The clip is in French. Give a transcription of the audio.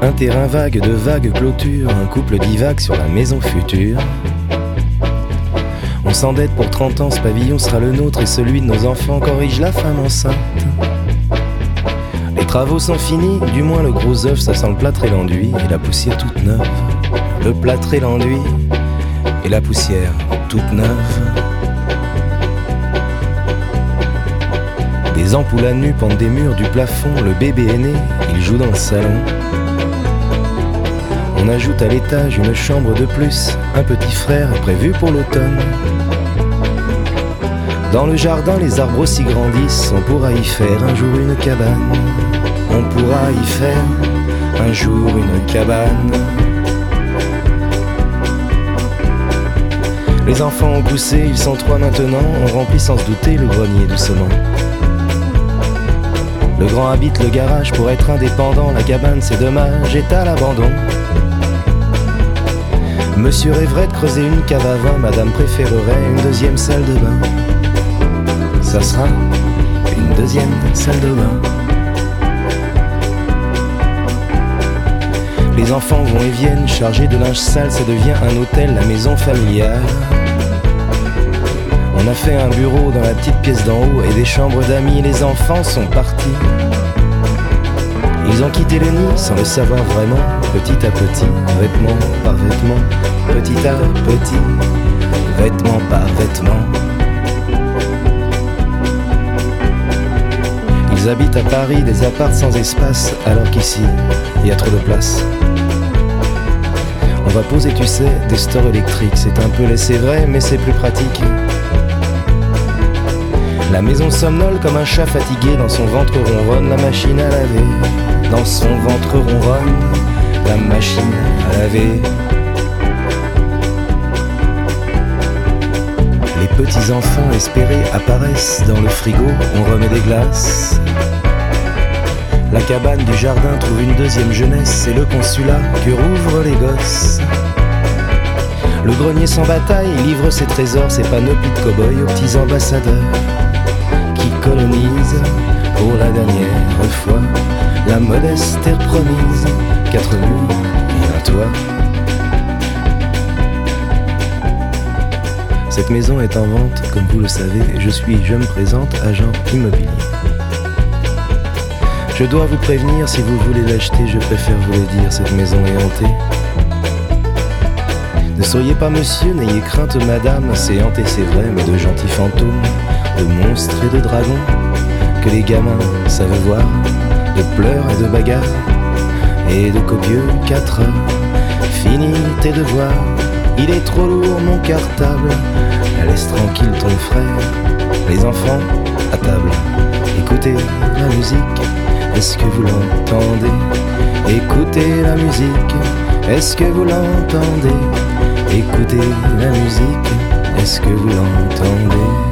Un terrain vague de vagues clôtures, un couple divague sur la maison future. On s'endette pour 30 ans, ce pavillon sera le nôtre et celui de nos enfants, corrige la femme enceinte. Les travaux sont finis, du moins le gros œuf, ça sent le plâtre et l'enduit et la poussière toute neuve. Le plâtre et l'enduit et la poussière toute neuve. Des ampoules à nu pendent des murs du plafond, le bébé est né, il joue dans le salon. On ajoute à l'étage une chambre de plus, un petit frère est prévu pour l'automne. Dans le jardin, les arbres aussi grandissent, on pourra y faire un jour une cabane. On pourra y faire un jour une cabane. Les enfants ont poussé, ils sont 3 maintenant, on remplit sans se douter le grenier doucement. Le grand habite le garage pour être indépendant, la cabane c'est dommage, est à l'abandon. Monsieur rêverait de creuser une cave à vin, madame préférerait une deuxième salle de bain. Ça sera une deuxième salle de bain. Les enfants vont et viennent, chargés de linge sale, ça devient un hôtel, la maison familiale. On a fait un bureau dans la petite pièce d'en haut et des chambres d'amis, les enfants sont partis. Ils ont quitté le nid sans le savoir vraiment, petit à petit, vêtement par vêtement, petit à petit, vêtement par vêtement. Ils habitent à Paris des apparts sans espace, alors qu'ici, il y a trop de place. On va poser, tu sais, des stores électriques, c'est un peu laissé vrai, mais c'est plus pratique. La maison somnole comme un chat fatigué, dans son ventre ronronne la machine à laver. Dans son ventre ronronne la machine à laver. Les petits enfants espérés apparaissent dans le frigo, on remet des glaces. La cabane du jardin trouve une deuxième jeunesse, c'est le consulat que rouvrent les gosses. Le grenier sans bataille livre ses trésors, ses panoplies de cow-boys aux petits ambassadeurs qui colonisent pour la dernière fois la modeste terre promise, 4 murs et un toit. Cette maison est en vente, comme vous le savez, je me présente, agent immobilier. Je dois vous prévenir, si vous voulez l'acheter, je préfère vous le dire, cette maison est hantée. Ne soyez pas monsieur, n'ayez crainte madame, c'est hanté c'est vrai, mais de gentils fantômes, de monstres et de dragons, que les gamins savent voir, de pleurs et de bagarres, et de copieux 4 heures. Finis tes devoirs, il est trop lourd mon cartable, laisse tranquille ton frère, les enfants à table, écoutez la musique. Est-ce que vous l'entendez? Écoutez la musique. Est-ce que vous l'entendez? Écoutez la musique. Est-ce que vous l'entendez?